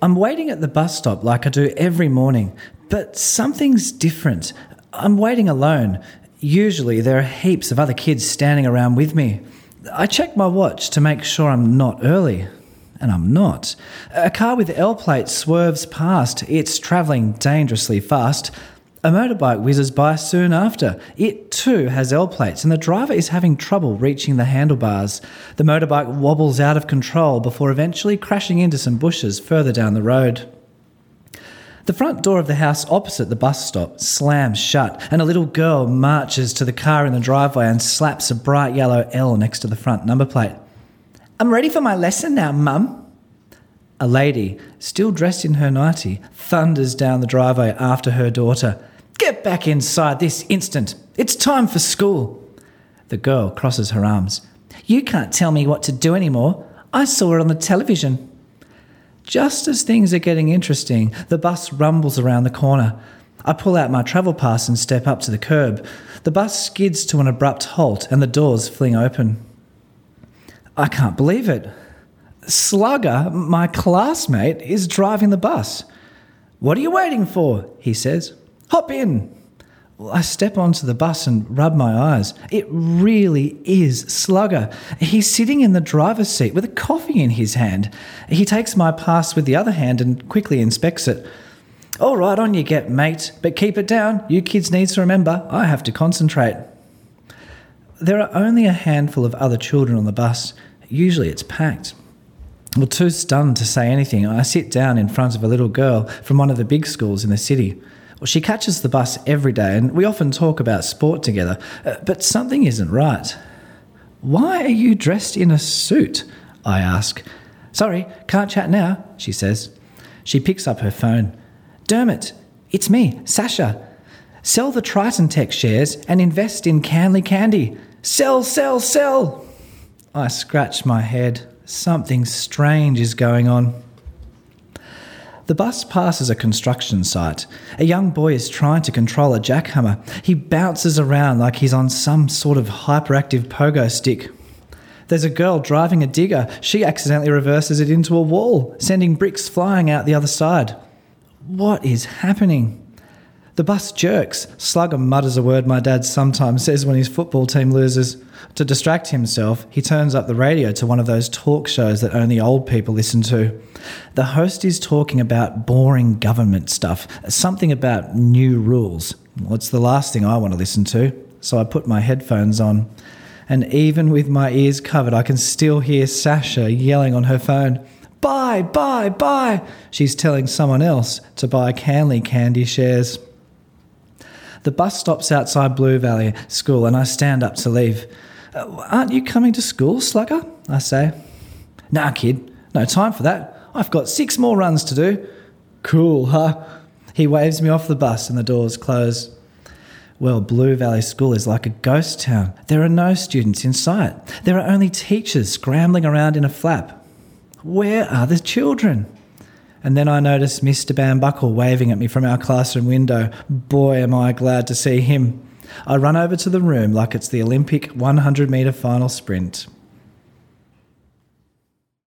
I'm waiting at the bus stop like I do every morning, but something's different. I'm waiting alone. Usually there are heaps of other kids standing around with me. I check my watch to make sure I'm not early. And I'm not. A car with L plates swerves past. It's travelling dangerously fast. A motorbike whizzes by soon after. It too has L plates and the driver is having trouble reaching the handlebars. The motorbike wobbles out of control before eventually crashing into some bushes further down the road. The front door of the house opposite the bus stop slams shut and a little girl marches to the car in the driveway and slaps a bright yellow L next to the front number plate. "I'm ready for my lesson now, Mum." A lady, still dressed in her nightie, thunders down the driveway after her daughter. "Get back inside this instant. It's time for school." The girl crosses her arms. "You can't tell me what to do anymore. I saw it on the television." Just as things are getting interesting, the bus rumbles around the corner. I pull out my travel pass and step up to the curb. The bus skids to an abrupt halt and the doors fling open. I can't believe it. Slugger, my classmate, is driving the bus. "What are you waiting for?" he says. "Hop in." I step onto the bus and rub my eyes. It really is Slugger. He's sitting in the driver's seat with a coffee in his hand. He takes my pass with the other hand and quickly inspects it. "All right, on you get, mate, but keep it down. You kids need to remember, I have to concentrate." There are only a handful of other children on the bus. Usually it's packed. Well, too stunned to say anything, I sit down in front of a little girl from one of the big schools in the city. Well, she catches the bus every day and we often talk about sport together, but something isn't right. "Why are you dressed in a suit?" I ask. "Sorry, can't chat now," she says. She picks up her phone. "Dermot, it's me, Sasha. Sell the Triton Tech shares and invest in Canley Candy. Sell, sell, sell." I scratch my head. Something strange is going on. The bus passes a construction site. A young boy is trying to control a jackhammer. He bounces around like he's on some sort of hyperactive pogo stick. There's a girl driving a digger. She accidentally reverses it into a wall, sending bricks flying out the other side. What is happening? The bus jerks. Slugger mutters a word my dad sometimes says when his football team loses. To distract himself, he turns up the radio to one of those talk shows that only old people listen to. The host is talking about boring government stuff, something about new rules. Well, it's the last thing I want to listen to, so I put my headphones on. And even with my ears covered, I can still hear Sasha yelling on her phone. "Buy, buy, buy!" She's telling someone else to buy Canley Candy shares. The bus stops outside Blue Valley School and I stand up to leave. "Aren't you coming to school, Slugger?" I say. "Nah, kid. No time for that. I've got 6 more runs to do." "Cool, huh?" He waves me off the bus and the doors close. Well, Blue Valley School is like a ghost town. There are no students in sight. There are only teachers scrambling around in a flap. Where are the children? And then I notice Mr. Bambuckle waving at me from our classroom window. Boy, am I glad to see him. I run over to the room like it's the Olympic 100-metre final sprint.